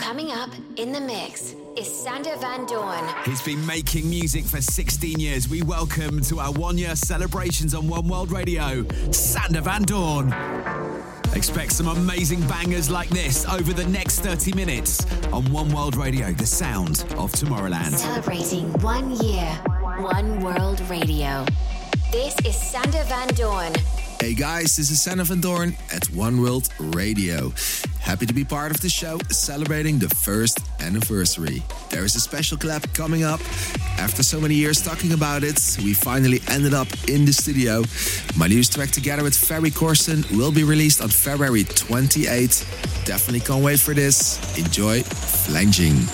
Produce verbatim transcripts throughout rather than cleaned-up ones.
Coming up in the mix is Sander Van Doorn. He's been making music for sixteen years. We welcome to our one-year celebrations on One World Radio, Sander Van Doorn. Expect some amazing bangers like this over the next thirty minutes on One World Radio, the sound of Tomorrowland. Celebrating one year, One World Radio. This is Sander Van Doorn. Hey guys, this is Sander Van Doorn at One World Radio. Happy to be part of the show, celebrating the first anniversary. There is a special collab coming up. After so many years talking about it, we finally ended up in the studio. My newest track together with Ferry Corsten will be released on February twenty-eighth. Definitely can't wait for this. Enjoy Flanging.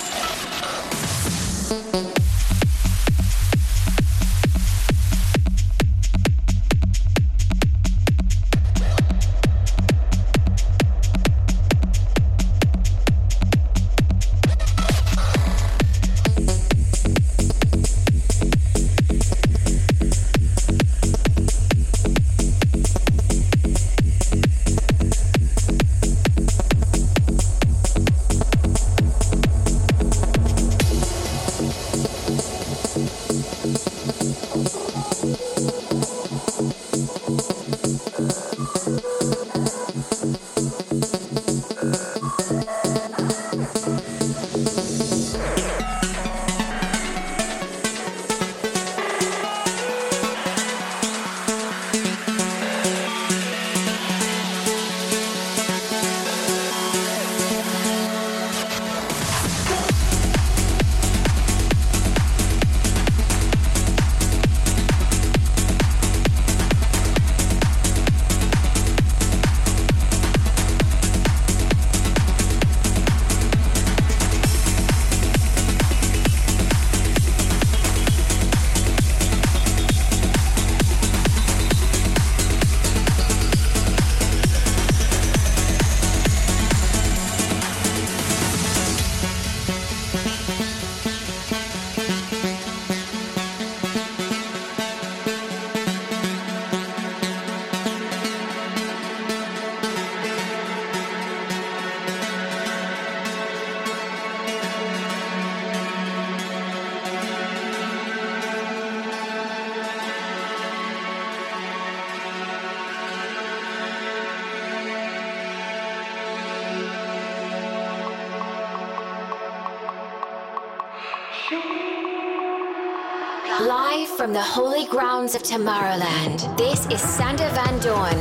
Live from the holy grounds of Tomorrowland, this is Sander Van Doorn.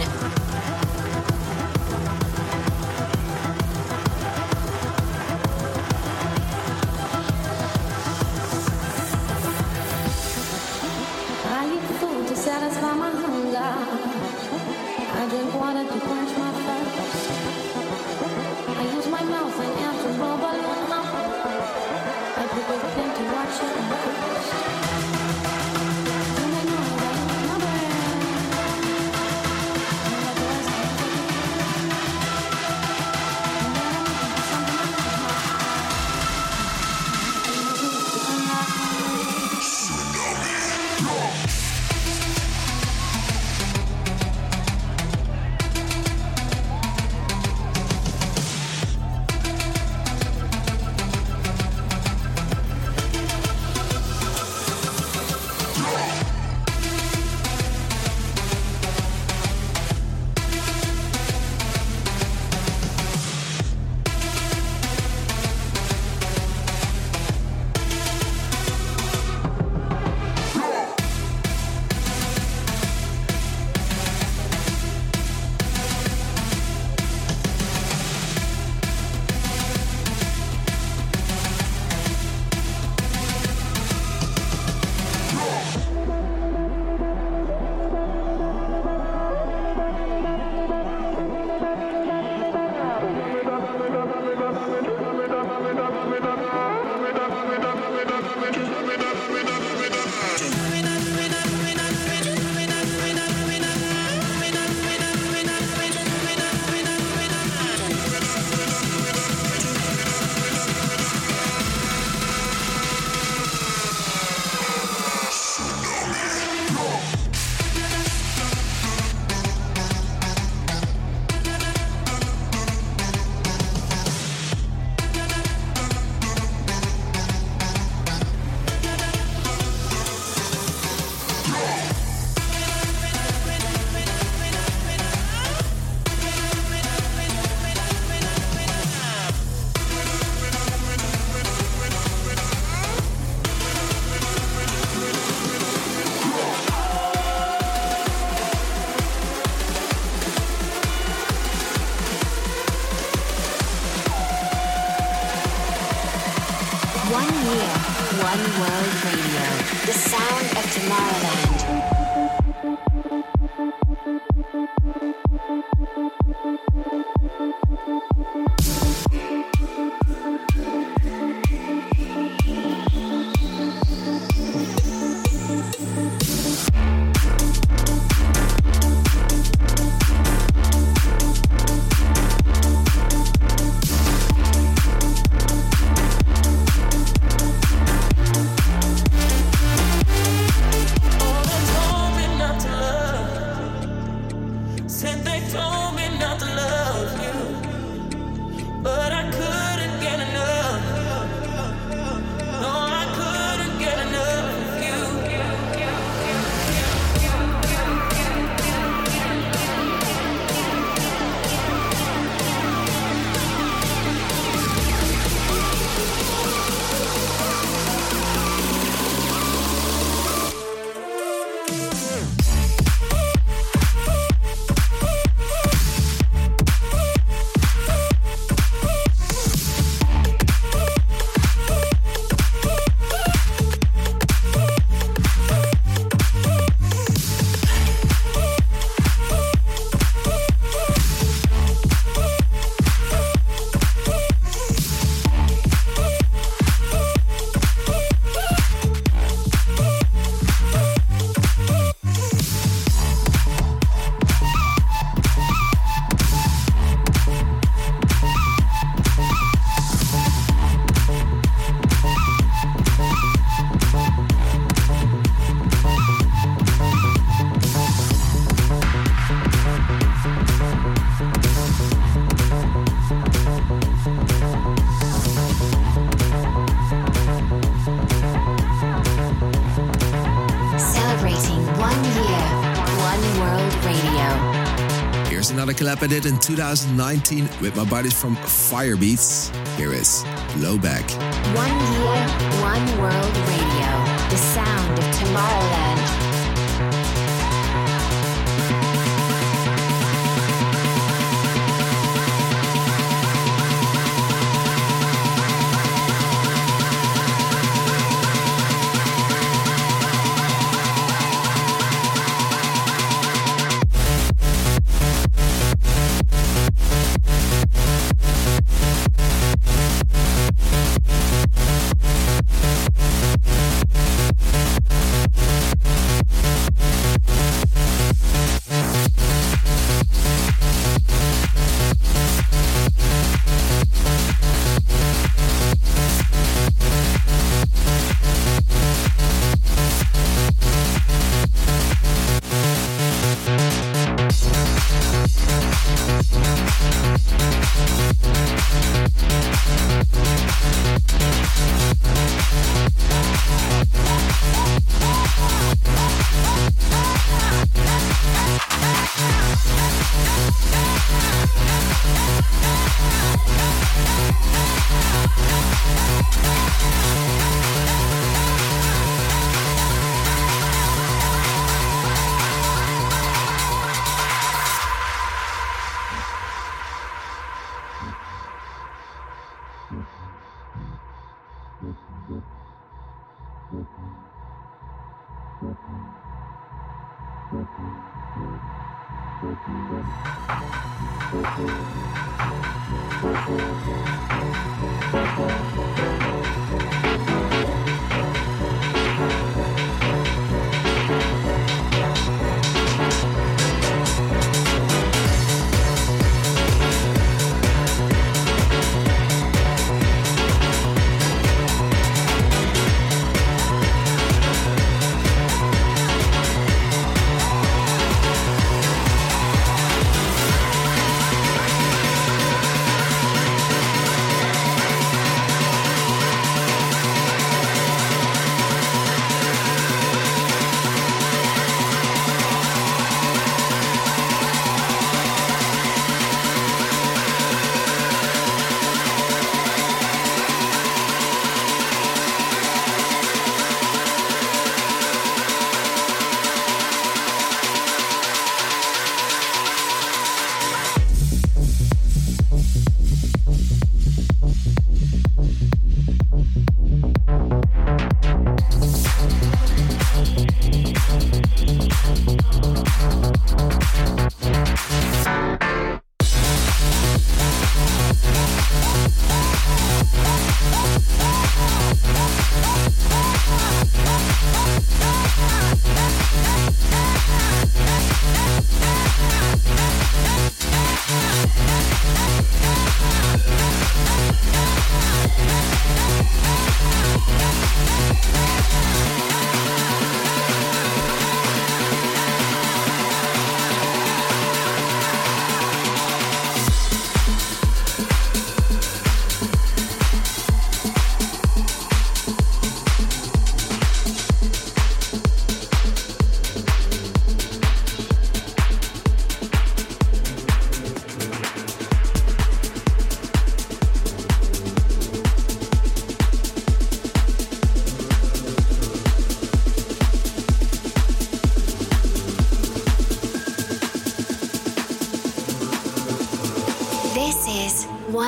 I eat food to satisfy my hunger. I drink water to quench my thirst. I use my mouth and air to blow balloon up. I pick a pen to watch it burst. Do they know that I'm a One year, one world radio. The sound of Tomorrowland. Collab I did in two thousand nineteen with my buddies from Firebeats. Here is Blowback. One year, one world radio. The sound of Tomorrowland.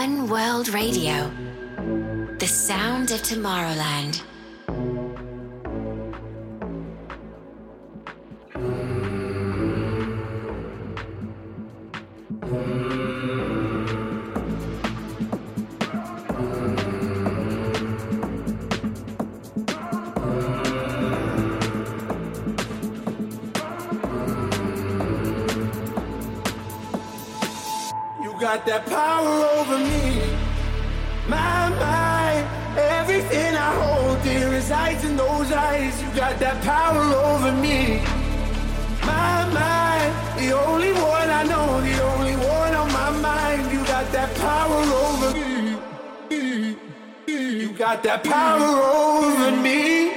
One World Radio, the sound of Tomorrowland. Got that power over me, my mind, everything I hold dear resides in those eyes. You got that power over me, my mind, the only one I know, the only one on my mind. You got that power over me, you got that power over me.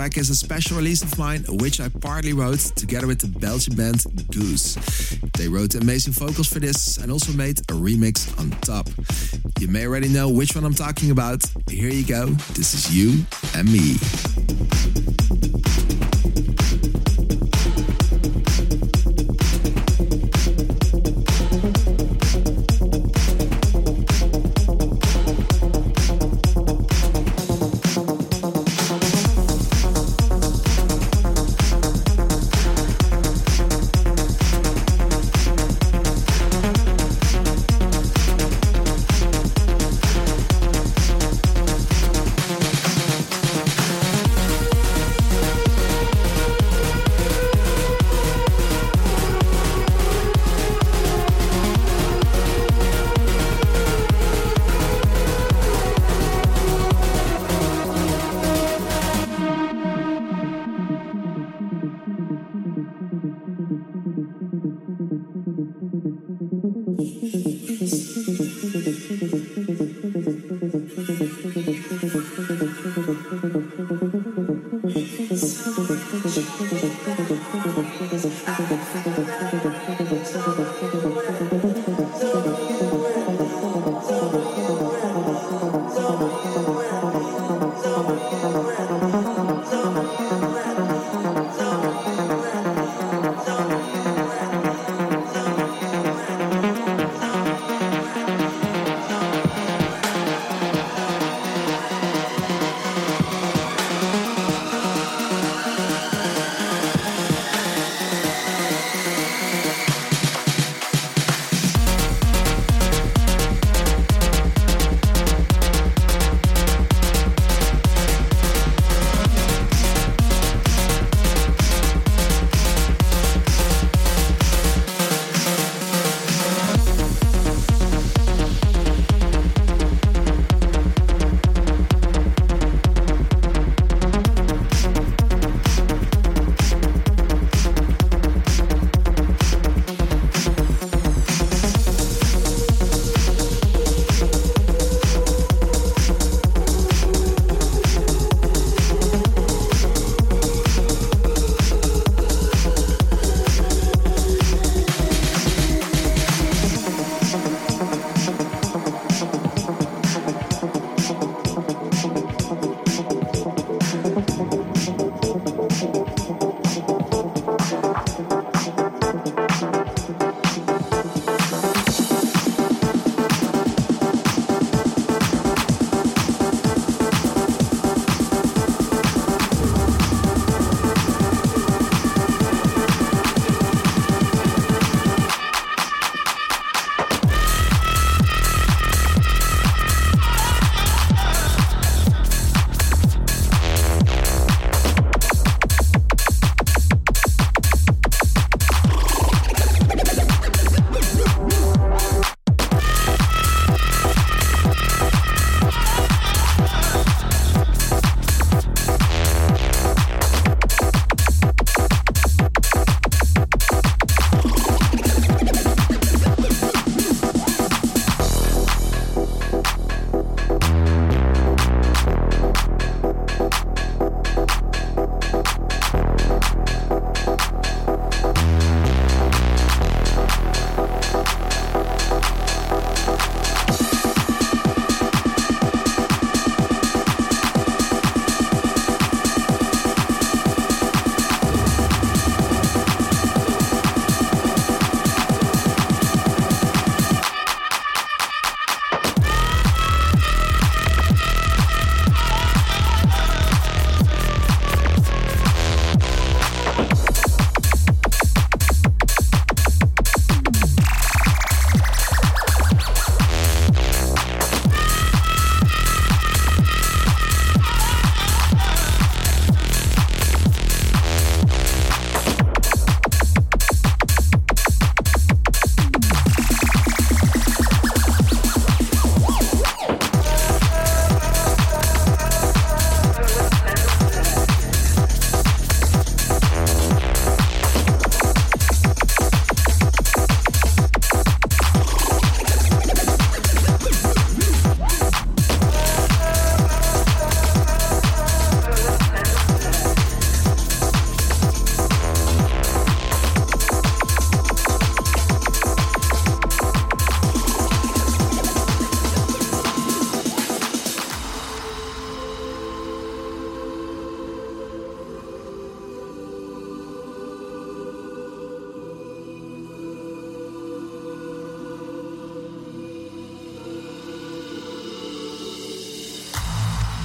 track is a special release of mine, which I partly wrote together with the Belgian band Goose. They wrote amazing vocals for this and also made a remix on top. You may already know which one I'm talking about. Here you go. This is You and Me.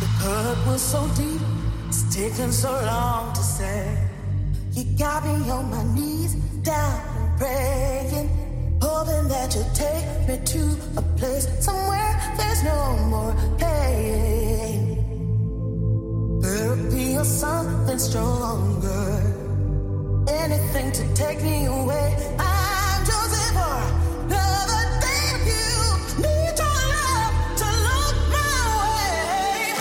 hurt was so deep, it's taken so long to say. You got me on my knees, down and praying, hoping that you'll take me to a place somewhere there's no more pain. Therapy or something stronger, anything to take me away. I'm choosing for another day with you. Need your love to look my way.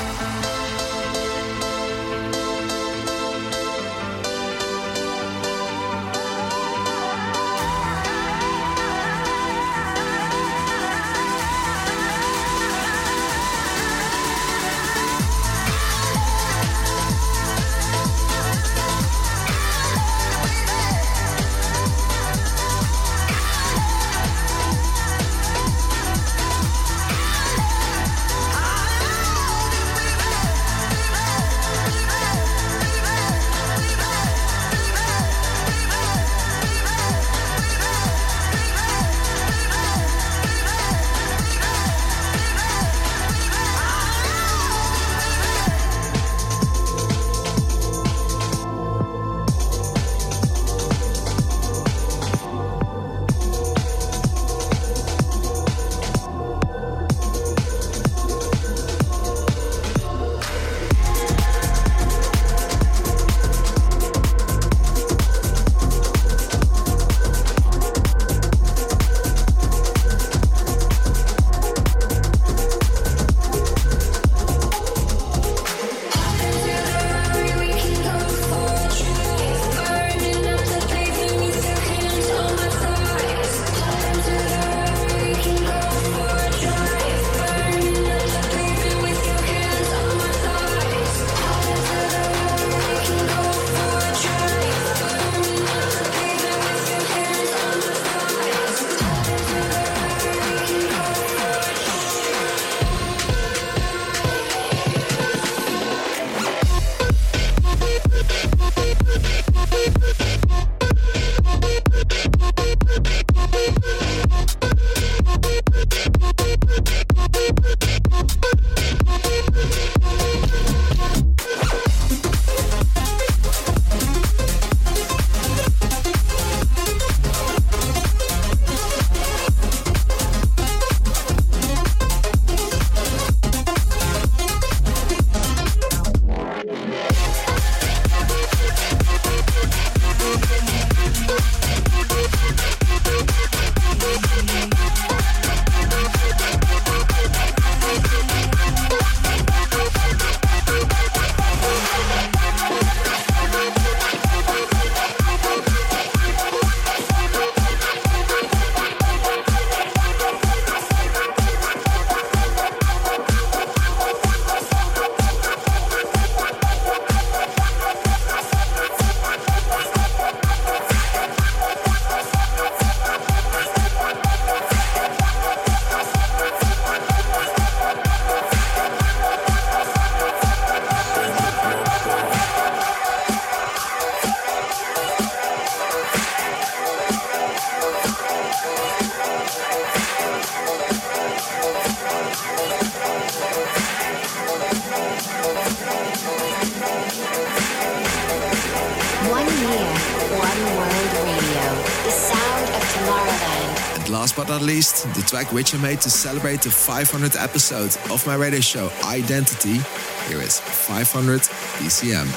Last but not least, the track which I made to celebrate the five hundredth episode of my radio show Identity. Here is five hundred B C M.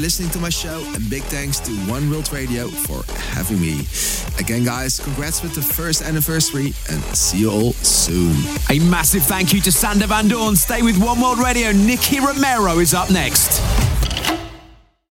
listening to my show, and big thanks to One World Radio for having me. Again, guys, congrats with the first anniversary, and see you all soon. A massive thank you to Sander Van Doorn. Stay with One World Radio. Nicky Romero is up next.